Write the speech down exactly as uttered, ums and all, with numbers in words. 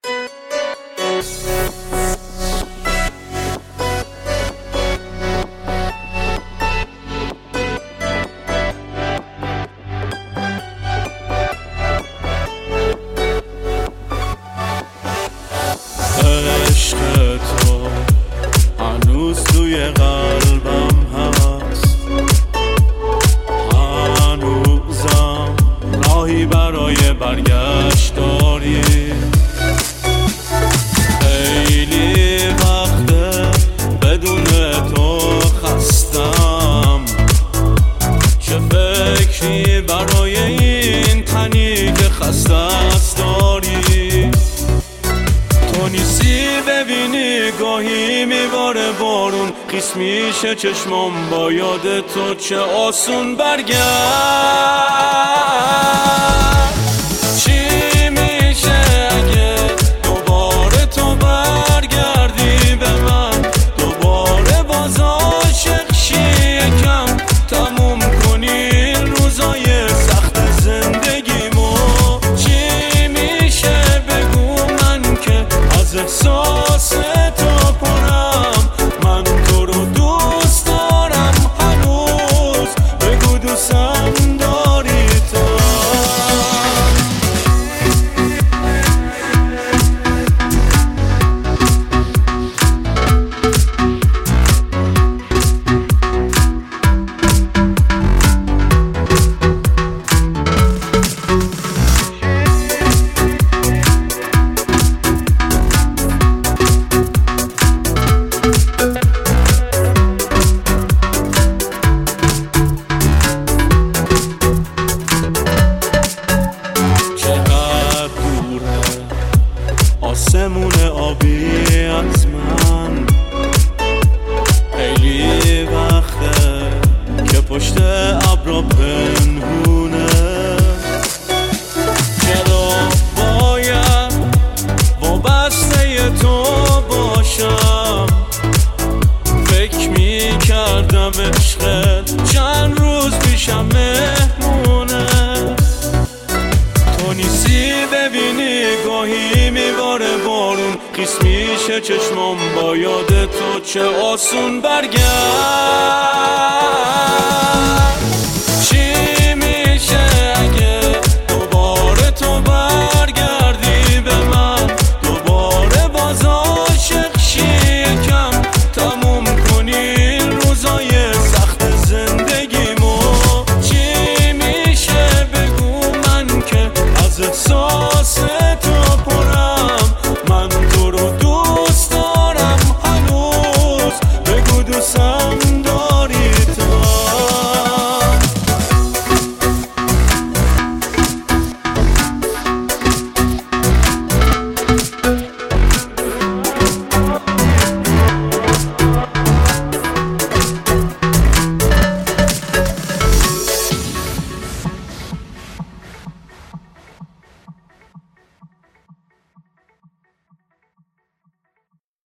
عشق تو هنوز توی قلبم هست، هنوزم راهی برای برگشت داری. خیلی وقته بدون تو خستم، چه فکری برای این تنی که خسته است داری. تو نیستی ببینی گاهی میباره بارون، خیس میشه چشمام با یاد تو، چه آسون برگرد. چی میشه اگه دوباره تو برگردی به من، دوباره باز عاشق شی، یکم تموم کنی روزای سخت زندگیمو. چی میشه بگو من که از احساس تو پرم، من تو رو دوست دارم هنوز، بگو دوستم داری تو. آسمون آبی از من، خیلی وقته که پشت ابرا پنهونه. چرا باید وابسته تو باشم، فکر می کردم عشقت چند روز پیشم مهمونه. تو نیستی ببینی گاهی میباره بارون، خیس میشه چشمام با یاد تو، چه آسون برگرد. چی میشه اگه دوباره تو برگردی به من، دوباره باز عاشق شی، یکم تموم کنی روزای سخت زندگیمو. چی میشه بگو من که از احساس